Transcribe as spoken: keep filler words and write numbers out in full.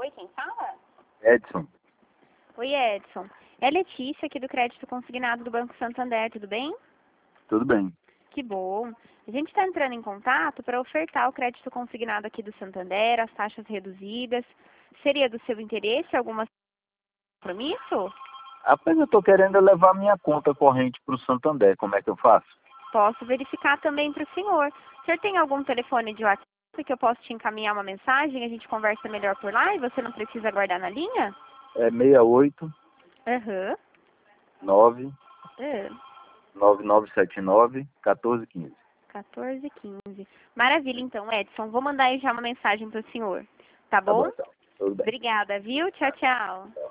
Oi, quem fala? Edson. Oi, Edson. É Letícia aqui do Crédito Consignado do Banco Santander, tudo bem? Tudo bem. Que bom. A gente está entrando em contato para ofertar o crédito consignado aqui do Santander, as taxas reduzidas. Seria do seu interesse algum compromisso? Apenas eu estou querendo levar minha conta corrente para o Santander. Como é que eu faço? Posso verificar também para o senhor. O senhor tem algum telefone de WhatsApp que eu posso te encaminhar uma mensagem? A gente conversa melhor por lá e você não precisa aguardar na linha? É seis oito Aham. nove Uhum. nove nove sete nove um quatro um cinco. quatorze, quinze. Maravilha, então, Edson. Vou mandar aí já uma mensagem para o senhor. Tá Tá bom, bom? então. Tudo bem. Obrigada, viu? Tchau, tchau.